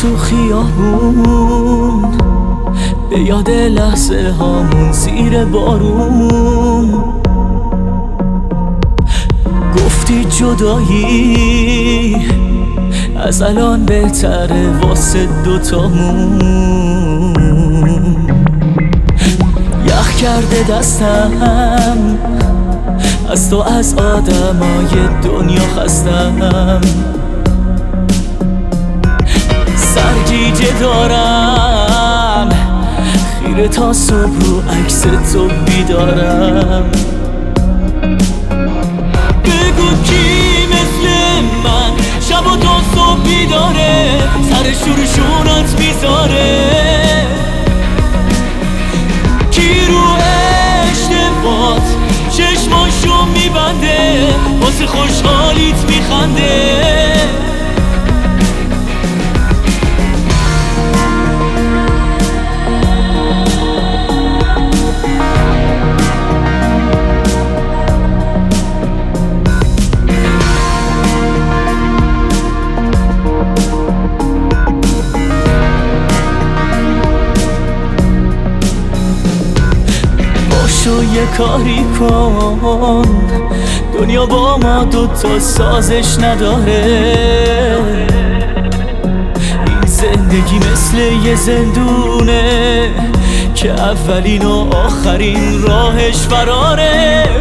تو خیابون، به یاد لحظه هامون زیر بارون. گفتی جدایی از الان بهتره واسه دوتامون. یخ کرده دستم از تو، از آدمای دنیا خستم. سرگیجه دارم خیره تا صبح رو عکس تو بیدارم. بگو کی مثل من شب و تا صبح بیداره، سر شورشونت میذاره. کی رو اشتباهات چشماشو میبنده، واسه خوشحالیت میخنده. باشو یه کاری کن، دنیا با ما دوتا سازش نداره. این زندگی مثل یه زندونه که اولین و آخرین راهش فراره.